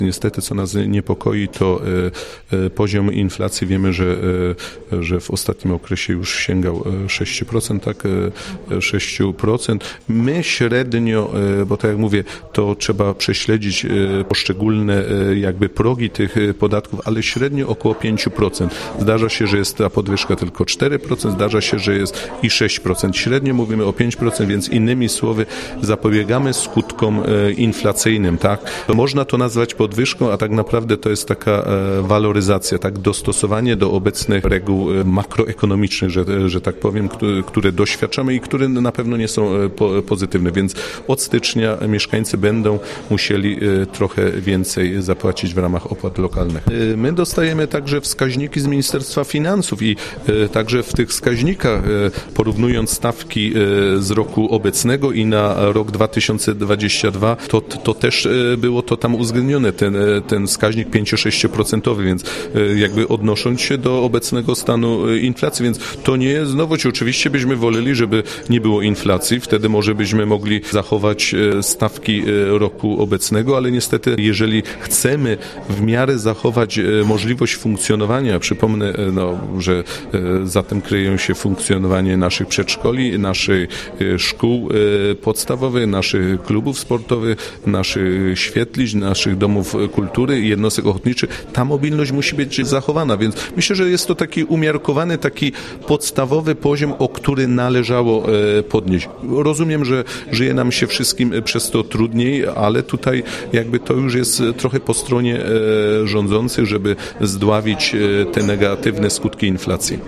Niestety, co nas niepokoi, to poziom inflacji. Wiemy, że w ostatnim okresie już sięgał 6%, tak? 6%. My średnio, bo tak jak mówię, to trzeba prześledzić poszczególne jakby progi tych podatków, ale średnio około 5%. Zdarza się, że jest ta podwyżka tylko 4%, zdarza się, że jest i 6%. Średnio mówimy o 5%, więc innymi słowy zapobiegamy skutkom inflacyjnym, tak? Można to nazwać podwyżką, a tak naprawdę to jest taka waloryzacja, tak? Dostosowanie do obecnych reguł makroekonomicznych, że tak powiem, które doświadczamy i które na pewno nie są pozytywne, więc od stycznia mieszkańcy będą musieli trochę więcej zapłacić w ramach opłat lokalnych. My dostajemy także wskaźniki z Ministerstwa Finansów i także w tych wskaźnikach, porównując stawki z roku obecnego i na rok 2022, to też było to tam uwzględnione, ten wskaźnik 5-6%, więc jakby odnosząc się do obecnego stanu inflacji, więc to nie jest nowość. Oczywiście byśmy woleli, żeby nie było inflacji, wtedy może byśmy mogli zachować stawki roku obecnego, ale niestety, jeżeli chcemy w miarę zachować możliwość funkcjonowania, przypomnę, że za tym kryją się funkcjonowanie naszych przedszkoli, naszych szkół podstawowych, naszych klubów sportowych, naszych świetlic, naszych domów kultury i jednostek ochotniczych, ta mobilność musi być zachowana, więc myślę, że jest to taki umiarkowany, taki podstawowy poziom, o który należało podnieść. Rozumiem, że żyje nam się wszystkim przez to trudniej, ale tutaj jakby to już jest trochę po stronie rządzących, żeby zdławić te negatywne skutki inflacji.